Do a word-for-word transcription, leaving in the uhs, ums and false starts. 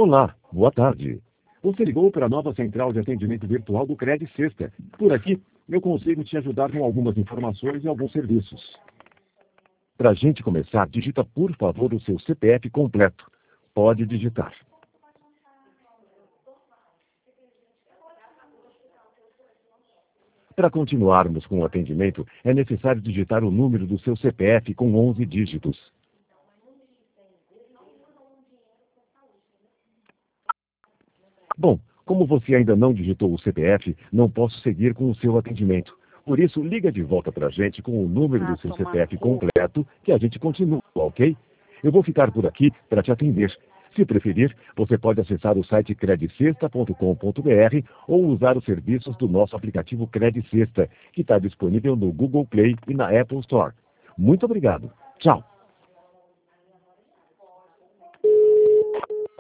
Olá, boa tarde. Você ligou para a nova central de atendimento virtual do Cred Sexta. Por aqui, eu consigo te ajudar com algumas informações e alguns serviços. Para a gente começar, digita por favor o seu C P F completo. Pode digitar. Para continuarmos com o atendimento, é necessário digitar o número do seu C P F com onze dígitos. Bom, como você ainda não digitou o C P F, não posso seguir com o seu atendimento. Por isso, liga de volta para a gente com o número Ah, do seu tomar C P F no cu. completo, que a gente continua, ok? Eu vou ficar por aqui para te atender. Se preferir, você pode acessar o site cred sexta ponto com ponto br ou usar os serviços do nosso aplicativo Cred Sexta, que está disponível no Google Play e na Apple Store. Muito obrigado. Tchau.